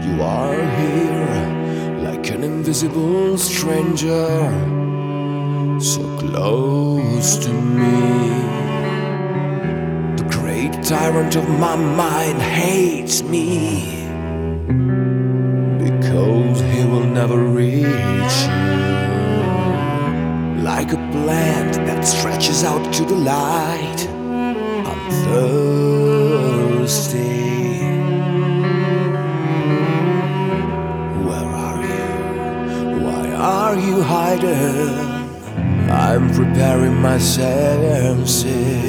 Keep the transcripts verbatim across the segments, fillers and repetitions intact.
You are here like an invisible stranger, so close to me. The great tyrant of my mind hates me because he will never reach you. Like a plant that stretches out to the light, I'm thirsty. Where are you? Why are you hiding? I'm preparing my senses.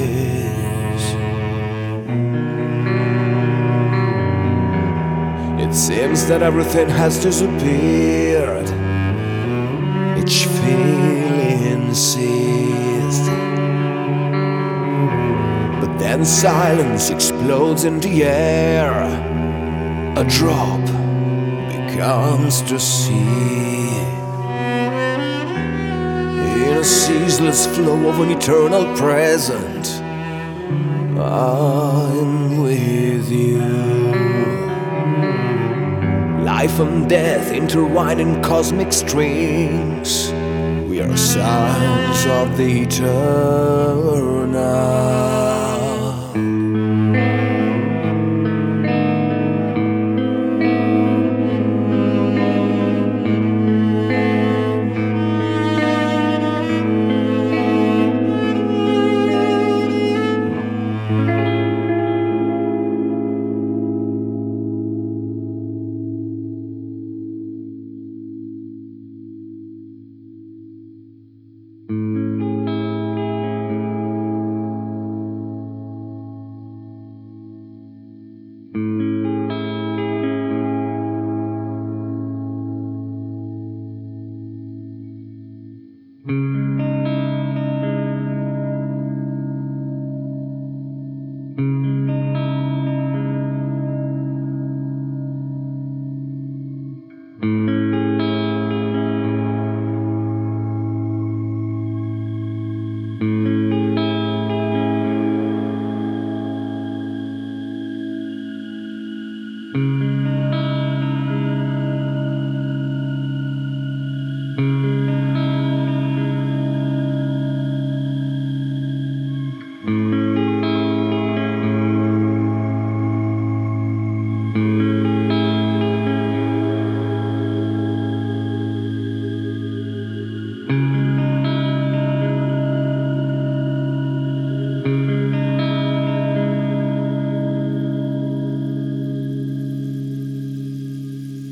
It seems that everything has disappeared. Each feeling ceased. But then silence explodes in the air. A drop becomes the sea. In a ceaseless flow of an eternal present, I'm with you. Life and death intertwined in cosmic strings. We are sounds of the eternal. Thank you.